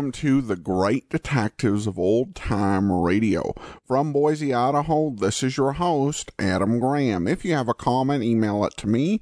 Welcome to the Great Detectives of Old Time Radio. From Boise, Idaho, this is your host, Adam Graham. If you have a comment, email it to me,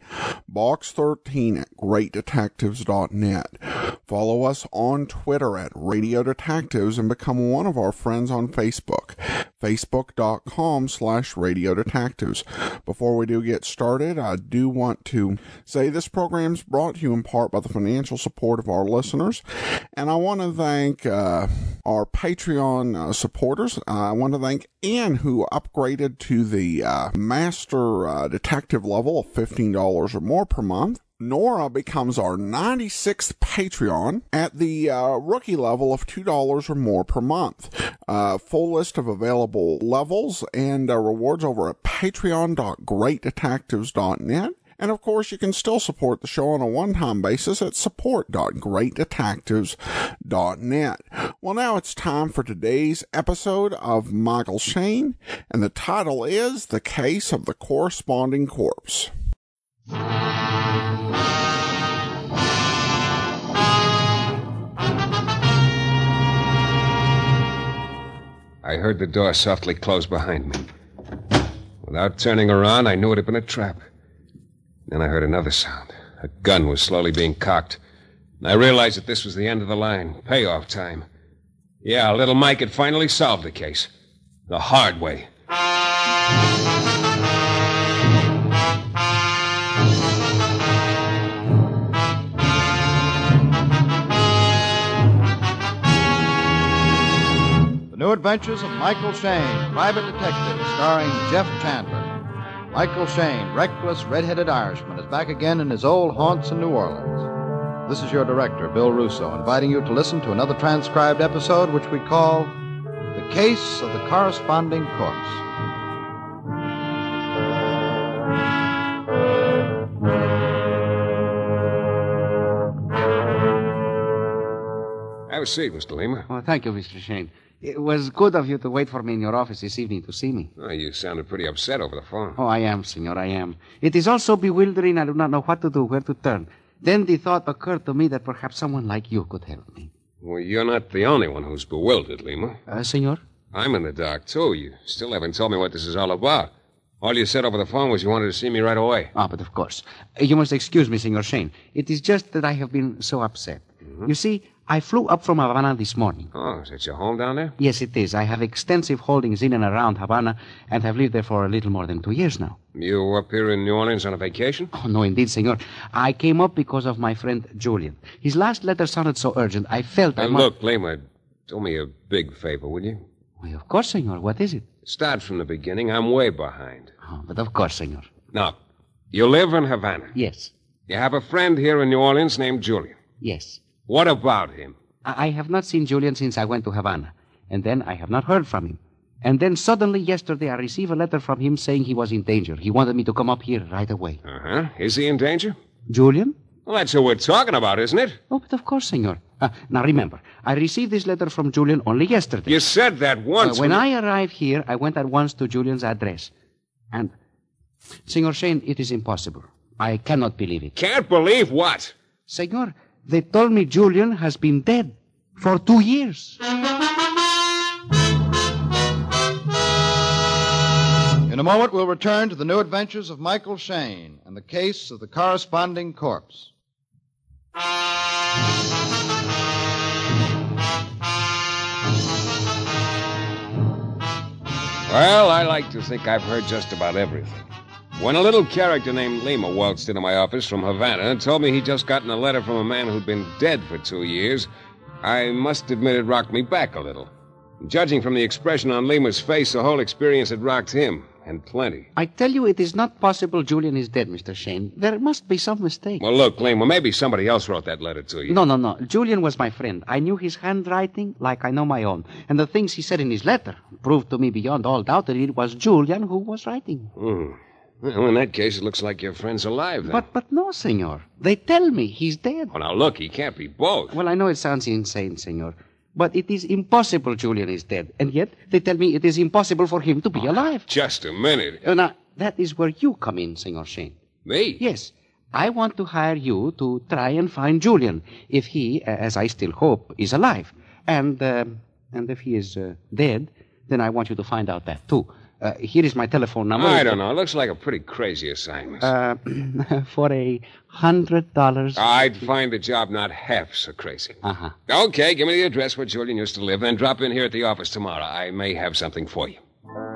box13@greatdetectives.net. Follow us on Twitter at Radio Detectives and become one of our friends on Facebook, facebook.com/Radio Detectives. Before we do get started, I do want to say this program is brought to you in part by the financial support of our listeners, and I want to thank our Patreon supporters. I want to thank Ann, who upgraded to the Master Detective level of $15 or more per month. Nora becomes our 96th Patreon at the rookie level of $2 or more per month. Full list of available levels and rewards over at patreon.greatdetectives.net. And of course, you can still support the show on a one-time basis at support.greatdetectives.net. Well, now it's time for today's episode of Michael Shayne, and the title is The Case of the Corresponding Corpse. I heard the door softly close behind me. Without turning around, I knew it had been a trap. Then I heard another sound. A gun was slowly being cocked. I realized that this was the end of the line. Payoff time. Yeah, little Mike had finally solved the case. The hard way. The New Adventures of Michael Shayne, Private Detective, starring Jeff Chandler. Michael Shayne, reckless, red-headed Irishman, is back again in his old haunts in New Orleans. This is your director, Bill Russo, inviting you to listen to another transcribed episode which we call The Case of the Corresponding Corpse. Have a seat, Mr. Lima. Oh, thank you, Mr. Shayne. It was good of you to wait for me in your office this evening to see me. Oh, you sounded pretty upset over the phone. Oh, I am, senor, I am. It is also bewildering. I do not know what to do, where to turn. Then the thought occurred to me that perhaps someone like you could help me. Well, you're not the only one who's bewildered, Lima. Senor? I'm in the dark, too. You still haven't told me what this is all about. All you said over the phone was you wanted to see me right away. Ah, but of course. You must excuse me, Senor Shayne. It is just that I have been so upset. You see, I flew up from Havana this morning. Oh, is that your home down there? Yes, it is. I have extensive holdings in and around Havana and have lived there for a little more than 2 years now. You up here in New Orleans on a vacation? Oh, no, indeed, senor. I came up because of my friend Julian. His last letter sounded so urgent, I felt I must... Look, Lima, do me a big favor, will you? Well, of course, senor. What is it? Start from the beginning. I'm way behind. Oh, but of course, senor. Now, you live in Havana. Yes. You have a friend here in New Orleans named Julian. Yes. What about him? I have not seen Julian since I went to Havana. And then I have not heard from him. And then suddenly yesterday I received a letter from him saying he was in danger. He wanted me to come up here right away. Uh-huh. Is he in danger? Julian? Well, that's who we're talking about, isn't it? Oh, but of course, senor. Now remember, I received this letter from Julian only yesterday. You said that once. When I arrived here, I went at once to Julian's address. And, Senor Shayne, it is impossible. I cannot believe it. Can't believe what? Senor, they told me Julian has been dead for 2 years. In a moment, we'll return to the New Adventures of Michael Shayne and the case of the corresponding corpse. Well, I like to think I've heard just about everything. When a little character named Lima waltzed into my office from Havana and told me he'd just gotten a letter from a man who'd been dead for 2 years, I must admit it rocked me back a little. Judging from the expression on Lima's face, the whole experience had rocked him, and plenty. I tell you, it is not possible Julian is dead, Mr. Shayne. There must be some mistake. Well, look, Lima, maybe somebody else wrote that letter to you. No. Julian was my friend. I knew his handwriting like I know my own. And the things he said in his letter proved to me beyond all doubt that it was Julian who was writing. Well, in that case, it looks like your friend's alive, then. But no, senor. They tell me he's dead. Oh, now, look, he can't be both. Well, I know it sounds insane, senor. But it is impossible Julian is dead. And yet, they tell me it is impossible for him to be alive. Just a minute. Now, that is where you come in, Senor Shayne. Me? Yes. I want to hire you to try and find Julian, if he, as I still hope, is alive. And if he is dead, then I want you to find out that, too. Here is my telephone number. I don't know. It looks like a pretty crazy assignment. For $100. I'd find the job not half so crazy. Uh-huh. Okay, give me the address where Julian used to live, then drop in here at the office tomorrow. I may have something for you.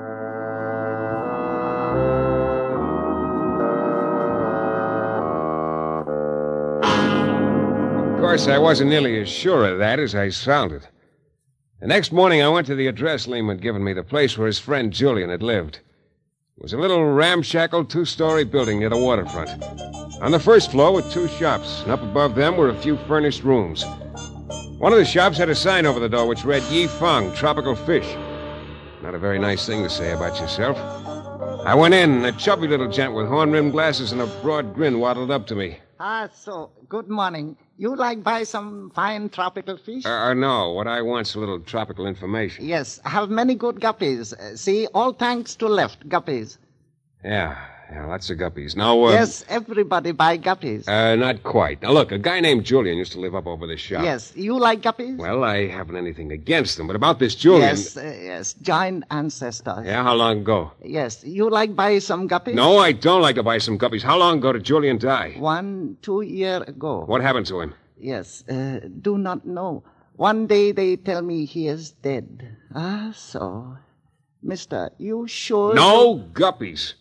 Of course, I wasn't nearly as sure of that as I sounded. The next morning, I went to the address Liam had given me, the place where his friend Julian had lived. It was a little ramshackle two-story building near the waterfront. On the first floor were 2 shops, and up above them were a few furnished rooms. One of the shops had a sign over the door which read, Yi Fang, Tropical Fish. Not a very nice thing to say about yourself. I went in, and a chubby little gent with horn-rimmed glasses and a broad grin waddled up to me. So, good morning. You like buy some fine tropical fish? No. What I want's a little tropical information. Yes, have many good guppies. See, all thanks to left guppies. Yeah, lots of guppies. Now, Yes, everybody buy guppies. Not quite. Now, look, a guy named Julian used to live up over this shop. Yes, you like guppies? Well, I haven't anything against them, but about this Julian... Yes, giant ancestors. Yeah, how long ago? Yes, you like buy some guppies? No, I don't like to buy some guppies. How long ago did Julian die? 1-2 years ago. What happened to him? Yes, do not know. One day they tell me he is dead. So. Mister, you sure? No guppies.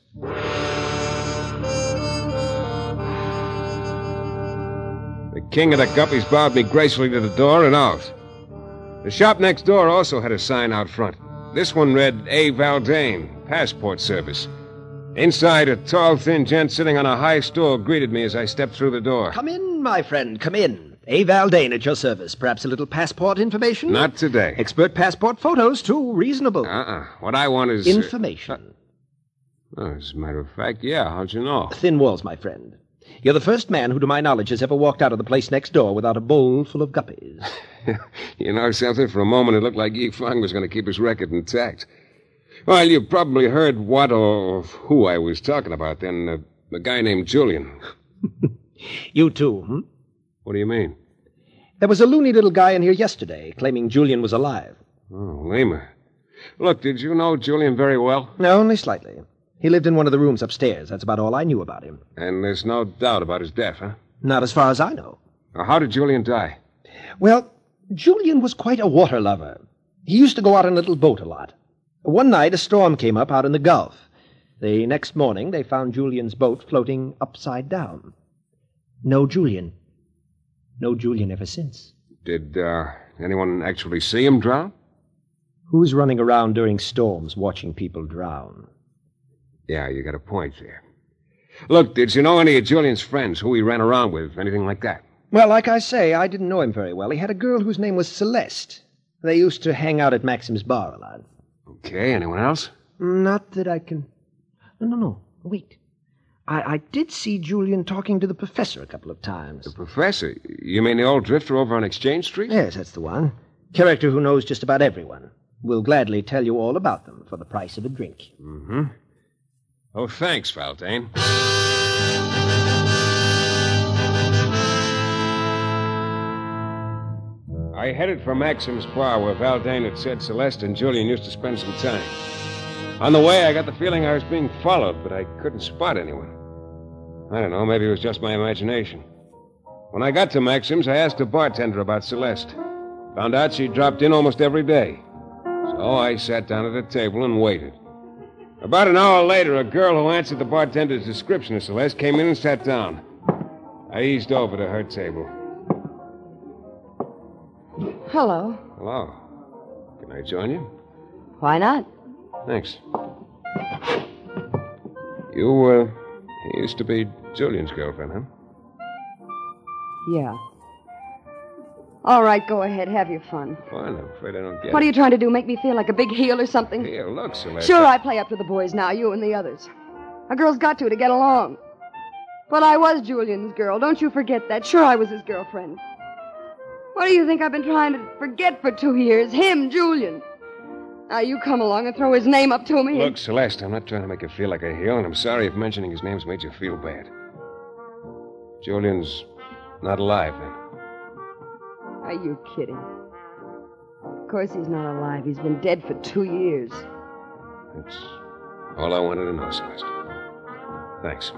The king of the guppies bowed me gracefully to the door and out. The shop next door also had a sign out front. This one read, A. Valdane, Passport Service. Inside, a tall, thin gent sitting on a high stool greeted me as I stepped through the door. Come in, my friend, come in. A. Valdane at your service. Perhaps a little passport information? Not today. Expert passport photos, too. Reasonable. What I want is... Information. As a matter of fact, yeah. How'd you know? Thin walls, my friend. You're the first man who, to my knowledge, has ever walked out of the place next door without a bowl full of guppies. You know something? For a moment, it looked like Yi Fang was going to keep his record intact. Well, you probably heard what or who I was talking about then. The guy named Julian. You too, hmm? What do you mean? There was a loony little guy in here yesterday claiming Julian was alive. Oh, Lima. Look, did you know Julian very well? No, only slightly. He lived in one of the rooms upstairs. That's about all I knew about him. And there's no doubt about his death, huh? Not as far as I know. Now, how did Julian die? Well, Julian was quite a water lover. He used to go out in a little boat a lot. One night, a storm came up out in the Gulf. The next morning, they found Julian's boat floating upside down. No Julian. No Julian ever since. Did anyone actually see him drown? Who's running around during storms watching people drown? Yeah, you got a point there. Look, did you know any of Julian's friends, who he ran around with, anything like that? Well, like I say, I didn't know him very well. He had a girl whose name was Celeste. They used to hang out at Maxim's bar a lot. Okay, anyone else? Not that I can... No, wait. I did see Julian talking to the professor a couple of times. The professor? You mean the old drifter over on Exchange Street? Yes, that's the one. Character who knows just about everyone. Will gladly tell you all about them for the price of a drink. Mm-hmm. Oh, thanks, Valdane. I headed for Maxim's bar where Valdane had said Celeste and Julian used to spend some time. On the way, I got the feeling I was being followed, but I couldn't spot anyone. I don't know, maybe it was just my imagination. When I got to Maxim's, I asked the bartender about Celeste. Found out she dropped in almost every day. So I sat down at a table and waited. About an hour later, a girl who answered the bartender's description of Celeste came in and sat down. I eased over to her table. Hello. Hello. Can I join you? Why not? Thanks. You used to be Julian's girlfriend, huh? Yeah. All right, go ahead. Have your fun. Fun? I'm afraid I don't get What it. are you trying to do? Make me feel like a big heel or something? Here, look, Celeste. Sure, I play up to the boys now, you and the others. A girl's got to get along. But I was Julian's girl. Don't you forget that. Sure, I was his girlfriend. What do you think I've been trying to forget for 2 years? Him, Julian. Now you come along and throw his name up to me. Look, Celeste, I'm not trying to make you feel like a heel, and I'm sorry if mentioning his name's made you feel bad. Julian's not alive, then. Are you kidding? course he's not alive. He's been dead for 2 years. That's all I wanted to know, Celeste. Thanks.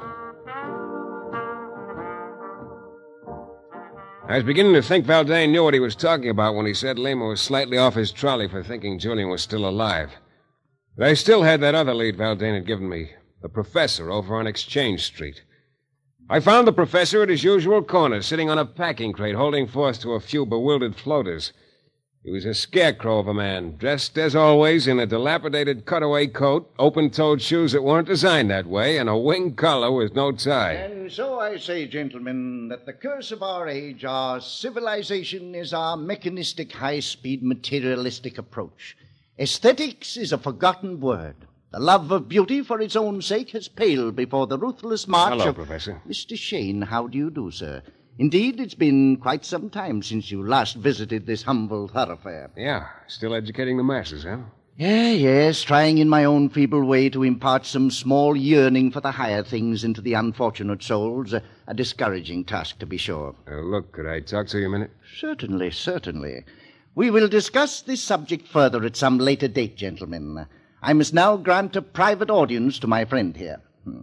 I was beginning to think Valdane knew what he was talking about when he said Lima was slightly off his trolley for thinking Julian was still alive. But I still had that other lead Valdane had given me, the professor over on Exchange Street. I found the professor at his usual corner, sitting on a packing crate, holding forth to a few bewildered floaters. He was a scarecrow of a man, dressed, as always, in a dilapidated cutaway coat, open-toed shoes that weren't designed that way, and a wing collar with no tie. And so I say, gentlemen, that the curse of our age, our civilization, is our mechanistic, high-speed, materialistic approach. Aesthetics is a forgotten word. The love of beauty for its own sake has paled before the ruthless march Hello, of... Professor. Mr. Shane, how do you do, sir? Indeed, it's been quite some time since you last visited this humble thoroughfare. Yeah, still educating the masses, huh? Yes, trying in my own feeble way to impart some small yearning for the higher things into the unfortunate souls. A discouraging task, to be sure. Look, could I talk to you a minute? Certainly, certainly. We will discuss this subject further at some later date, gentlemen. I must now grant a private audience to my friend here.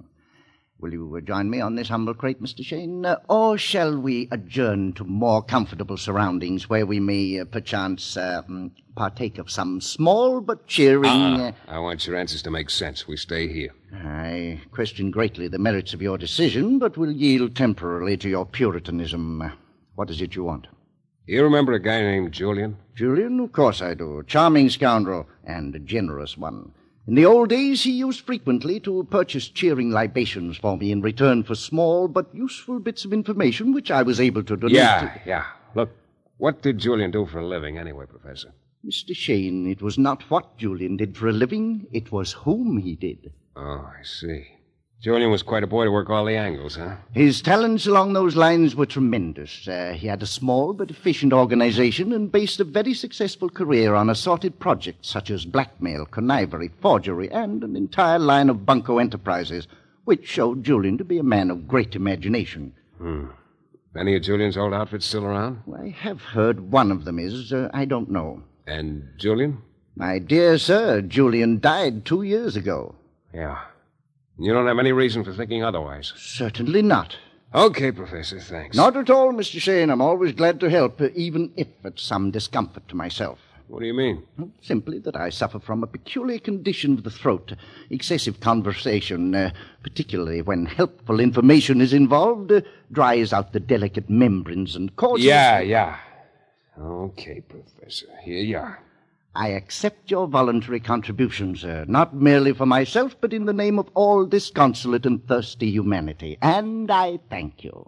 Will you join me on this humble crate, Mr. Shane? Or shall we adjourn to more comfortable surroundings where we may, perchance, partake of some small but cheering... I want your answers to make sense. We stay here. I question greatly the merits of your decision, but will yield temporarily to your puritanism. What is it you want? You remember a guy named Julian? Julian? Of course I do. Charming scoundrel, and a generous one. In the old days, he used frequently to purchase cheering libations for me in return for small but useful bits of information which I was able to donate. Yeah. Look, what did Julian do for a living anyway, Professor? Mr. Shane, it was not what Julian did for a living, it was whom he did. Oh, I see. Julian was quite a boy to work all the angles, huh? His talents along those lines were tremendous. He had a small but efficient organization and based a very successful career on assorted projects such as blackmail, connivery, forgery, and an entire line of bunco enterprises, which showed Julian to be a man of great imagination. Any of Julian's old outfits still around? I have heard one of them is. I don't know. And Julian? My dear sir, Julian died 2 years ago. Yeah. You don't have any reason for thinking otherwise? Certainly not. Okay, Professor, thanks. Not at all, Mr. Shane. I'm always glad to help, even if at some discomfort to myself. What do you mean? Simply that I suffer from a peculiar condition of the throat. Excessive conversation, particularly when helpful information is involved, dries out the delicate membranes and causes... Yeah. Okay, Professor. Here you are. I accept your voluntary contribution, sir, not merely for myself, but in the name of all disconsolate and thirsty humanity. And I thank you.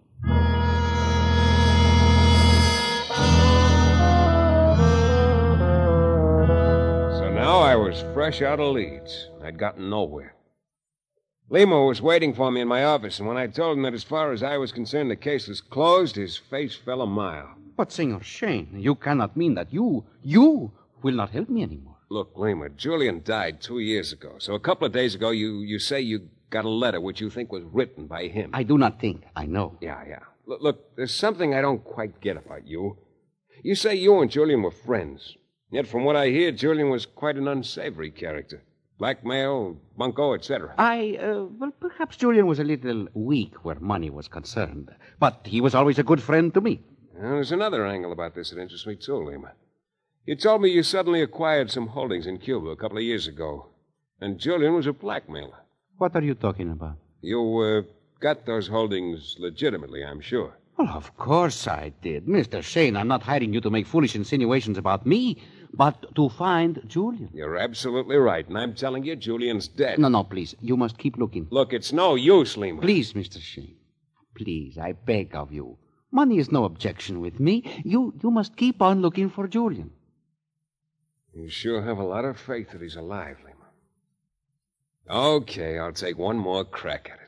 So now I was fresh out of Leeds. I'd gotten nowhere. Limo was waiting for me in my office, and when I told him that as far as I was concerned the case was closed, his face fell a mile. But, Senor Shane, you cannot mean that you will not help me anymore. Look, Lima, Julian died 2 years ago. So a couple of days ago, you say you got a letter which you think was written by him. I do not think. I know. Yeah. Look, there's something I don't quite get about you. You say you and Julian were friends. Yet from what I hear, Julian was quite an unsavory character. Blackmail, bunco, etc. Well, perhaps Julian was a little weak where money was concerned. But he was always a good friend to me. There's another angle about this that interests me, too, Lima. You told me you suddenly acquired some holdings in Cuba a couple of years ago. And Julian was a blackmailer. What are you talking about? You, got those holdings legitimately, I'm sure. Well, of course I did. Mr. Shane, I'm not hiring you to make foolish insinuations about me, but to find Julian. You're absolutely right, and I'm telling you, Julian's dead. No, please. You must keep looking. Look, it's no use, Lima. Please, Mr. Shane. Please, I beg of you. Money is no objection with me. You must keep on looking for Julian. You sure have a lot of faith that he's alive, Lima. Okay, I'll take one more crack at it.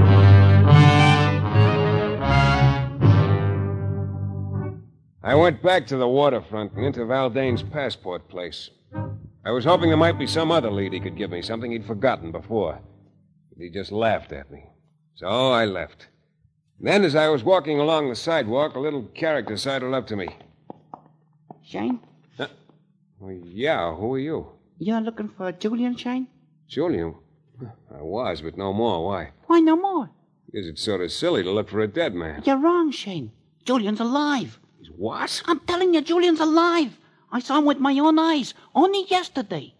I went back to the waterfront and into Valdane's passport place. I was hoping there might be some other lead he could give me, something he'd forgotten before. But he just laughed at me. So I left. Then, as I was walking along the sidewalk, a little character sidled up to me. Shane? Well, yeah, who are you? You're looking for Julian, Shane? Julian? I was, but no more. Why? Why no more? Because it's sort of silly to look for a dead man. You're wrong, Shane. Julian's alive. He's what? I'm telling you, Julian's alive. I saw him with my own eyes only yesterday.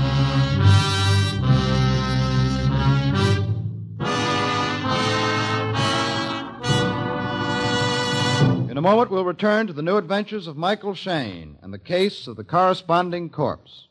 In a moment, we'll return to the new adventures of Michael Shayne and the case of the corresponding corpse.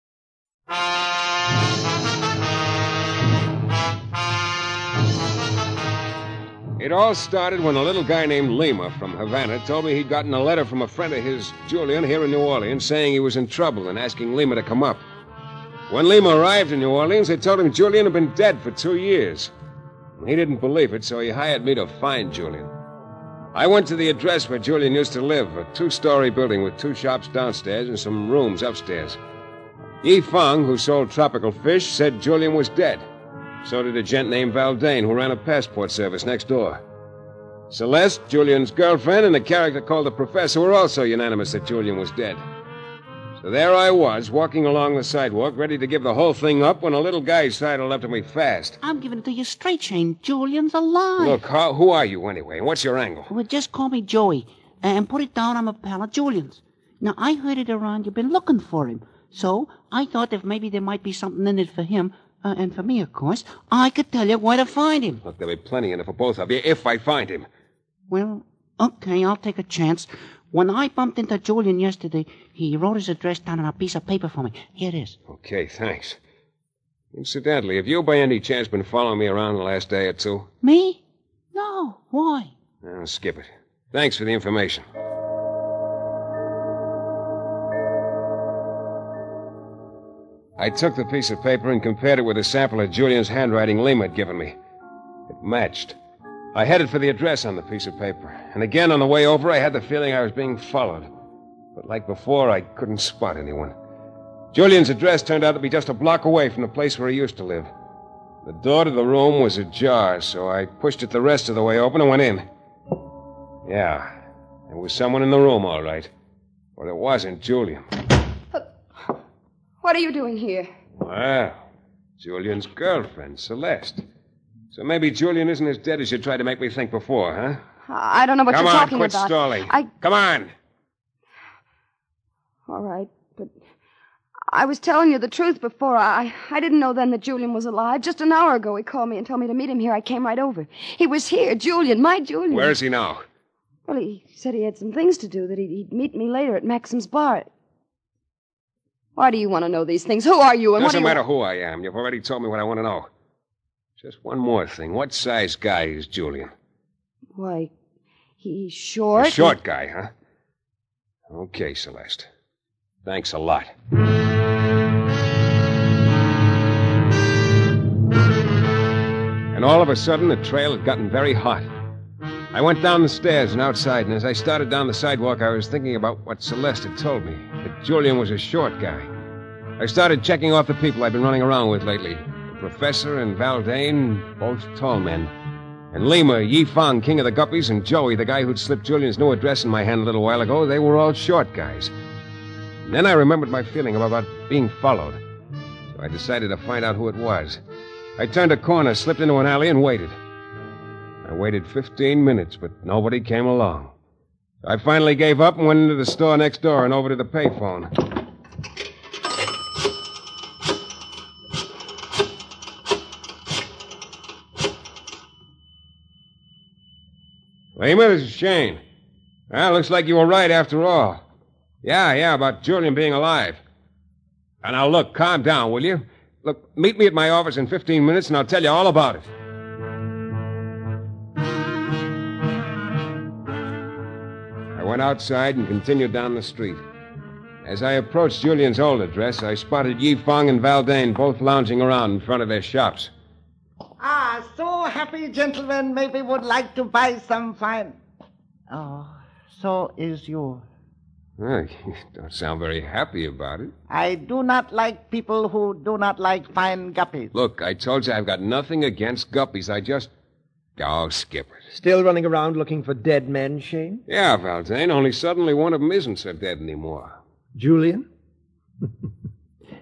It all started when a little guy named Lima from Havana told me he'd gotten a letter from a friend of his, Julian, here in New Orleans, saying he was in trouble and asking Lima to come up. When Lima arrived in New Orleans, they told him Julian had been dead for 2 years. He didn't believe it, so he hired me to find Julian. I went to the address where Julian used to live, a 2-story building with 2 shops downstairs and some rooms upstairs. Yi Feng, who sold tropical fish, said Julian was dead. So did a gent named Valdane, who ran a passport service next door. Celeste, Julian's girlfriend, and a character called the Professor were also unanimous that Julian was dead. So there I was, walking along the sidewalk, ready to give the whole thing up when a little guy sidled up to me fast. I'm giving it to you straight, Shane. Julian's alive. Look, who are you anyway, and what's your angle? Well, just call me Joey, and put it down I'm a pal of Julian's. Now, I heard it around you've been looking for him, so I thought if maybe there might be something in it for him, and for me, of course, I could tell you where to find him. Look, there'll be plenty in it for both of you if I find him. Well, okay, I'll take a chance. When I bumped into Julian yesterday, he wrote his address down on a piece of paper for me. Here it is. Okay, thanks. Incidentally, have you by any chance been following me around the last day or two? Me? No. Why? I'll skip it. Thanks for the information. I took the piece of paper and compared it with a sample of Julian's handwriting Lima had given me. It matched. I headed for the address on the piece of paper. And again, on the way over, I had the feeling I was being followed. But like before, I couldn't spot anyone. Julian's address turned out to be just a block away from the place where he used to live. The door to the room was ajar, so I pushed it the rest of the way open and went in. Yeah, there was someone in the room, all right. But it wasn't Julian. What are you doing here? Well, Julian's girlfriend, Celeste. So maybe Julian isn't as dead as you tried to make me think before, huh? I don't know what you're talking about. Come on, quit stalling. Come on. All right, but I was telling you the truth before. I didn't know then that Julian was alive. Just an hour ago, he called me and told me to meet him here. I came right over. He was here, Julian, my Julian. Where is he now? Well, he said he had some things to do, that he'd meet me later at Maxim's bar. Why do you want to know these things? Who are you and Doesn't matter who I am. You've already told me what I want to know. Just one more thing. What size guy is Julian? Why, he's short. A short guy, huh? Okay, Celeste. Thanks a lot. And all of a sudden, the trail had gotten very hot. I went down the stairs and outside, and as I started down the sidewalk, I was thinking about what Celeste had told me, that Julian was a short guy. I started checking off the people I've been running around with lately. The Professor and Valdane, both tall men. And Lima, Yi Feng, king of the guppies, and Joey, the guy who'd slipped Julian's new address in my hand a little while ago, they were all short guys. And then I remembered my feeling about being followed. So I decided to find out who it was. I turned a corner, slipped into an alley, and waited. I waited 15 minutes, but nobody came along. I finally gave up and went into the store next door and over to the payphone. Lima, this is Shane. Well, looks like you were right after all. Yeah, about Julian being alive. And now, look, calm down, will you? Look, meet me at my office in 15 minutes, and I'll tell you all about it. I went outside and continued down the street. As I approached Julian's old address, I spotted Yi Feng and Valdane both lounging around in front of their shops. Ah, so happy gentlemen maybe would like to buy some fine. Oh, so is you. Oh, you don't sound very happy about it. I do not like people who do not like fine guppies. Look, I told you I've got nothing against guppies. I just... Oh, skip it. Still running around looking for dead men, Shane? Yeah, Valdane, only suddenly one of them isn't so dead anymore. Julian?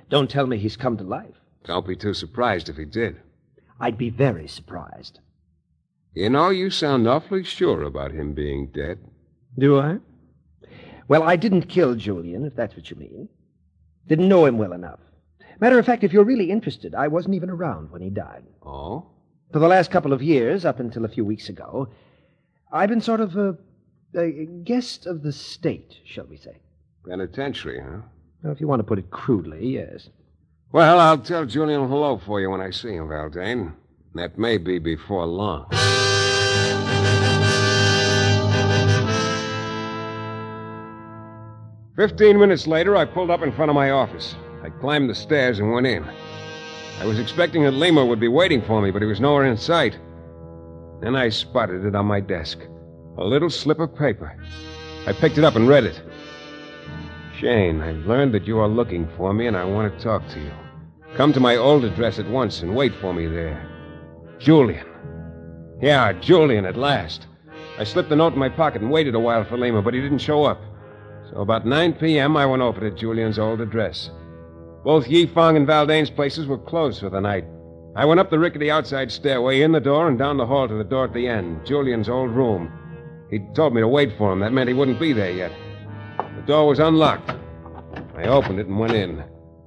Don't tell me he's come to life. Don't be too surprised if he did. I'd be very surprised. You know, you sound awfully sure about him being dead. Do I? Well, I didn't kill Julian, if that's what you mean. Didn't know him well enough. Matter of fact, if you're really interested, I wasn't even around when he died. Oh? For the last couple of years, up until a few weeks ago, I've been sort of a guest of the state, shall we say. Penitentiary, huh? Well, if you want to put it crudely, yes. Well, I'll tell Julian hello for you when I see him, Valdane. That may be before long. "15 minutes later, I pulled up in front of my office. I climbed the stairs and went in. I was expecting that Lima would be waiting for me, but he was nowhere in sight. Then I spotted it on my desk. A little slip of paper. I picked it up and read it. "Shane, I've learned that you are looking for me, and I want to talk to you. Come to my old address at once and wait for me there. Julian." Yeah, Julian at last. I slipped the note in my pocket and waited a while for Lima, but he didn't show up. So about 9 p.m., I went over to Julian's old address. Both Yifeng and Valdane's places were closed for the night. I went up the rickety outside stairway, in the door, and down the hall to the door at the end, Julian's old room. He'd told me to wait for him. That meant he wouldn't be there yet. The door was unlocked. I opened it and went in.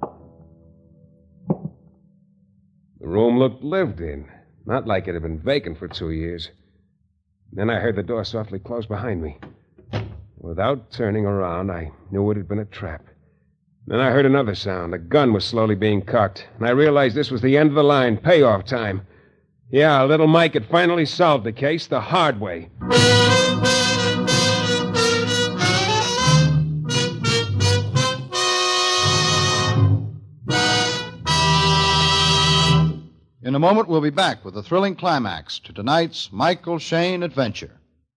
The room looked lived in, not like it had been vacant for 2 years. Then I heard the door softly close behind me. Without turning around, I knew it had been a trap. Then I heard another sound. A gun was slowly being cocked, and I realized this was the end of the line, payoff time. Yeah, little Mike had finally solved the case the hard way. In a moment, we'll be back with the thrilling climax to tonight's Michael Shayne adventure.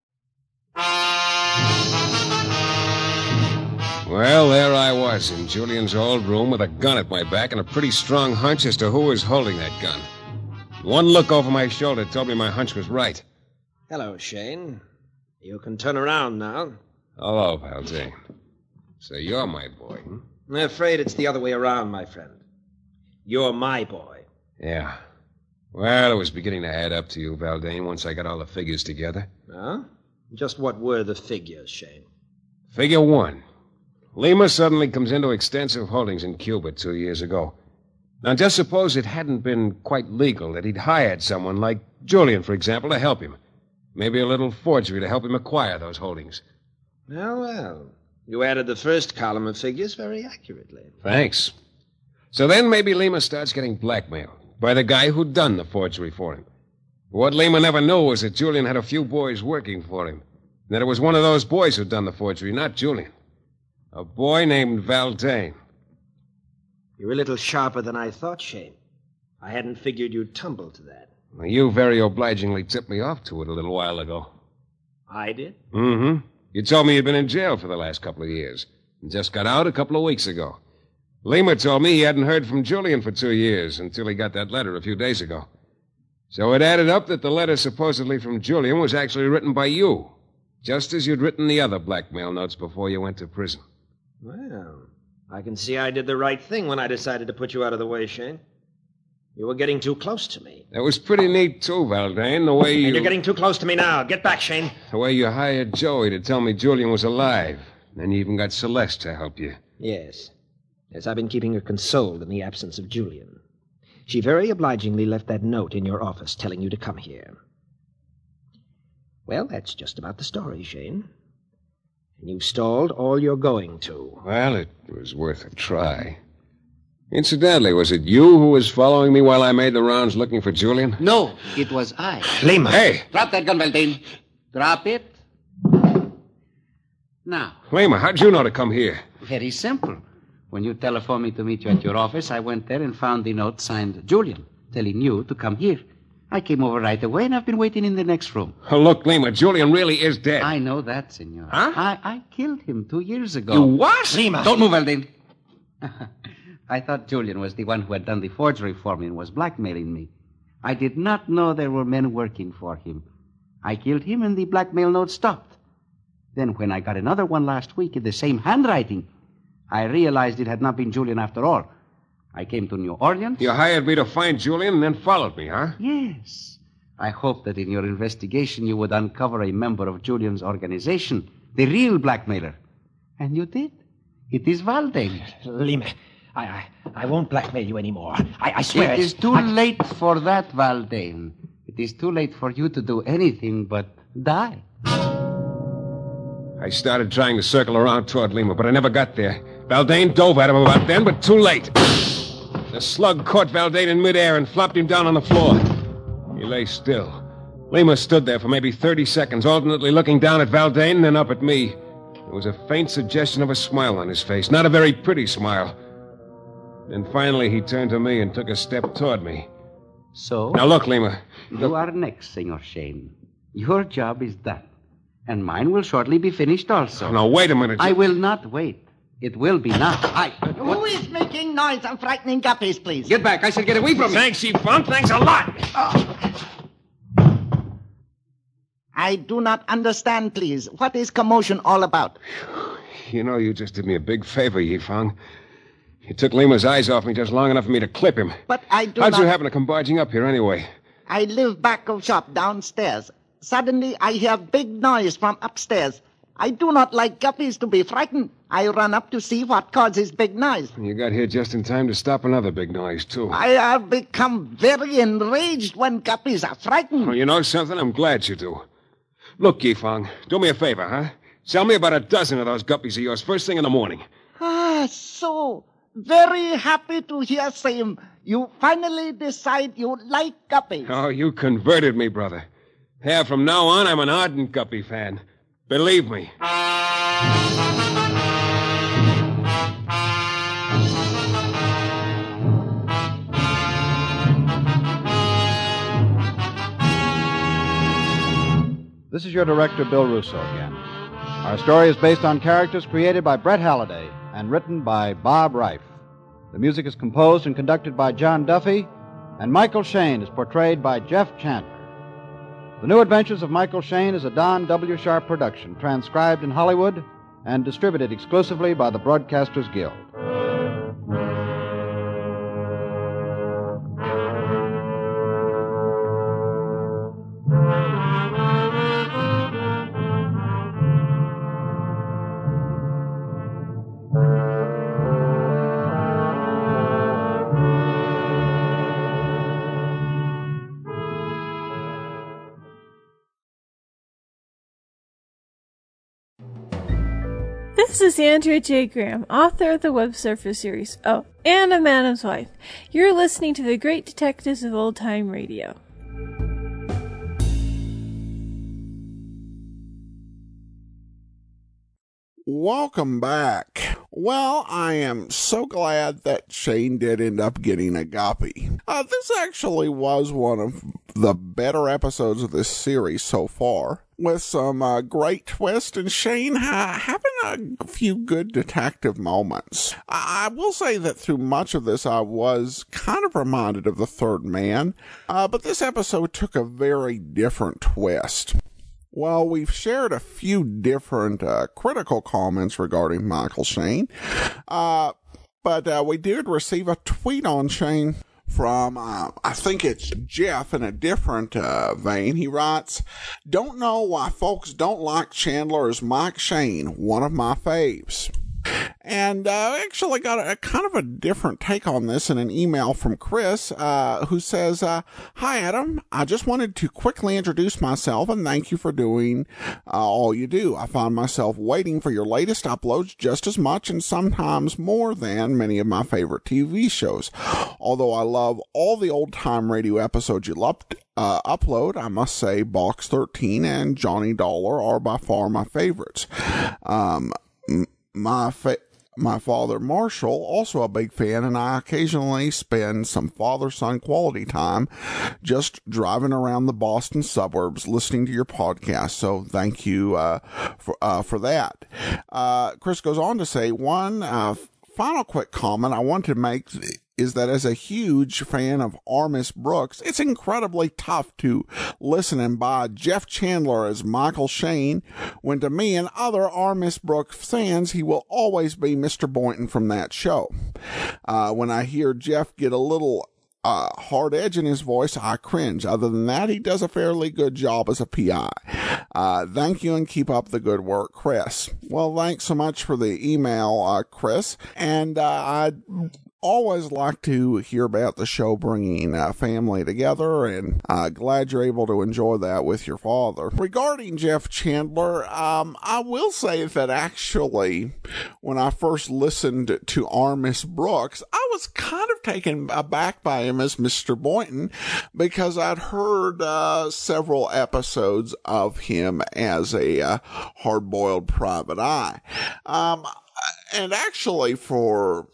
Well, there I was in Julian's old room with a gun at my back and a pretty strong hunch as to who was holding that gun. One look over my shoulder told me my hunch was right. Hello, Shane. You can turn around now. Hello, Valdane. So you're my boy, huh? I'm afraid it's the other way around, my friend. You're my boy. Yeah. Well, it was beginning to add up to you, Valdane, once I got all the figures together. Huh? Just what were the figures, Shane? Figure 1. Lima suddenly comes into extensive holdings in Cuba 2 years ago. Now, just suppose it hadn't been quite legal, that he'd hired someone like Julian, for example, to help him. Maybe a little forgery to help him acquire those holdings. Well. You added the first column of figures very accurately. Thanks. So then maybe Lima starts getting blackmailed by the guy who'd done the forgery for him. What Lima never knew was that Julian had a few boys working for him, and that it was one of those boys who'd done the forgery, not Julian. A boy named Valdane. You're a little sharper than I thought, Shane. I hadn't figured you'd tumble to that. Well, you very obligingly tipped me off to it a little while ago. I did? Mm-hmm. You told me you'd been in jail for the last couple of years and just got out a couple of weeks ago. Lima told me he hadn't heard from Julian for 2 years until he got that letter a few days ago. So it added up that the letter supposedly from Julian was actually written by you, just as you'd written the other blackmail notes before you went to prison. Well, I can see I did the right thing when I decided to put you out of the way, Shane. You were getting too close to me. That was pretty neat, too, Valdane, the way you... And you're getting too close to me now. Get back, Shane. The way you hired Joey to tell me Julian was alive. Then you even got Celeste to help you. Yes. Yes, I've been keeping her consoled in the absence of Julian. She very obligingly left that note in your office telling you to come here. Well, that's just about the story, Shane. And you stalled all you're going to. Well, it was worth a try. Incidentally, was it you who was following me while I made the rounds looking for Julian? No, it was I. Lima! Hey! Drop that gun, Valdane. Drop it. Now. Lima, how'd you know to come here? Very simple. When you telephoned me to meet you at your office, I went there and found the note signed Julian, telling you to come here. I came over right away, and I've been waiting in the next room. Oh, look, Lima, Julian really is dead. I know that, senor. Huh? I killed him 2 years ago. You what? Lima! Don't move, Valdane. I thought Julian was the one who had done the forgery for me and was blackmailing me. I did not know there were men working for him. I killed him, and the blackmail note stopped. Then when I got another one last week in the same handwriting, I realized it had not been Julian after all. I came to New Orleans. You hired me to find Julian and then followed me, huh? Yes. I hope that in your investigation you would uncover a member of Julian's organization, the real blackmailer. And you did. It is Valdane. Lima, I won't blackmail you anymore. I swear It is too late for that, Valdane. It is too late for you to do anything but die. I started trying to circle around toward Lima, but I never got there. Valdane dove at him about then, but too late. The slug caught Valdane in midair and flopped him down on the floor. He lay still. Lima stood there for maybe 30 seconds, alternately looking down at Valdane and then up at me. There was a faint suggestion of a smile on his face, not a very pretty smile. Then finally he turned to me and took a step toward me. So? Now look, Lima. You are next, Senor Shane. Your job is done. And mine will shortly be finished also. Now, wait a minute. I will not wait. It will be now. Who is making noise and frightening guppies, please? Get back. I said get away from me. Thanks, Chief-Funk. Thanks a lot. I do not understand, please. What is commotion all about? You know, you just did me a big favor, Yifeng. You took Lima's eyes off me just long enough for me to clip him. But I do How'd not... you happen to come barging up here anyway? I live back of shop downstairs. Suddenly, I hear big noise from upstairs. I do not like guppies to be frightened. I run up to see what causes big noise. You got here just in time to stop another big noise, too. I have become very enraged when guppies are frightened. Oh, you know something? I'm glad you do. Look, Yifeng, do me a favor, huh? Sell me about a dozen of those guppies of yours first thing in the morning. Ah, so very happy to hear same. You finally decide you like guppies. Oh, you converted me, brother. Yeah, from now on, I'm an ardent guppy fan. Believe me. This is your director, Bill Russo, again. Our story is based on characters created by Brett Halliday and written by Bob Reif. The music is composed and conducted by John Duffy, and Michael Shane is portrayed by Jeff Chandler. The New Adventures of Michael Shane is a Don W. Sharp production, transcribed in Hollywood and distributed exclusively by the Broadcasters Guild. This is Andrea J. Graham, author of the Web Surfer series. Oh, and a Madam's Wife. You're listening to The Great Detectives of Old Time Radio. Welcome back. Well, I am so glad that Shane did end up getting a guppy. This actually was one of the better episodes of this series so far, with some great twists and Shane having a few good detective moments. I will say that through much of this I was kind of reminded of The Third Man, but this episode took a very different twist. Well, we've shared a few different critical comments regarding Michael Shane, but we did receive a tweet on Shane from, I think it's Jeff in a different vein. He writes, "Don't know why folks don't like Chandler as Mike Shane, one of my faves." And I actually got a kind of a different take on this in an email from Chris, who says, "Hi, Adam. I just wanted to quickly introduce myself and thank you for doing all you do. I find myself waiting for your latest uploads just as much and sometimes more than many of my favorite TV shows. Although I love all the old-time radio episodes you upload, I must say Box 13 and Johnny Dollar are by far my favorites. My father, Marshall, also a big fan, and I occasionally spend some father-son quality time just driving around the Boston suburbs listening to your podcast, so thank you for that." Chris goes on to say, one final quick comment I want to make is that as a huge fan of Armis Brooks, it's incredibly tough to listen and buy Jeff Chandler as Michael Shayne, when to me and other Armis Brooks fans, he will always be Mr. Boynton from that show. When I hear Jeff get a little hard edge in his voice, I cringe. Other than that, he does a fairly good job as a PI. Thank you and keep up the good work, Chris. Well, thanks so much for the email, Chris. And I'd always like to hear about the show bringing family together, and glad you're able to enjoy that with your father. Regarding Jeff Chandler, I will say that actually, when I first listened to Armis Brooks, I was kind of taken aback by him as Mr. Boynton, because I'd heard several episodes of him as a hard-boiled private eye. And actually, for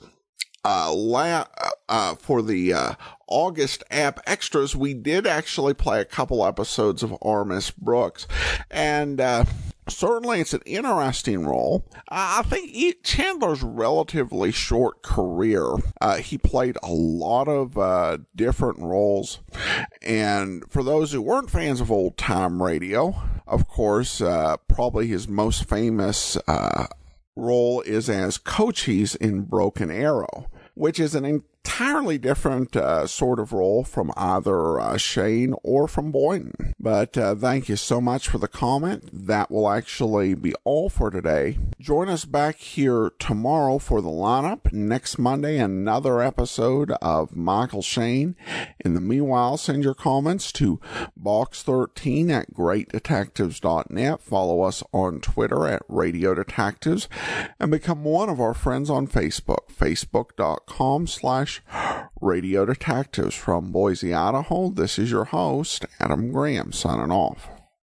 the August app extras, we did actually play a couple episodes of Armis Brooks, and certainly it's an interesting role. I think Chandler's relatively short career, he played a lot of different roles, and for those who weren't fans of old-time radio, of course, probably his most famous role is as Cochise in Broken Arrow, which is an entirely different sort of role from either Shayne or from Boynton. But thank you so much for the comment. That will actually be all for today. Join us back here tomorrow for the lineup. Next Monday, another episode of Michael Shayne. In the meanwhile, send your comments to box13@greatdetectives.net. Follow us on Twitter @Radio Detectives, and become one of our friends on Facebook, facebook.com/Radio Detectives. From Boise, Idaho, this is your host, Adam Graham, signing off.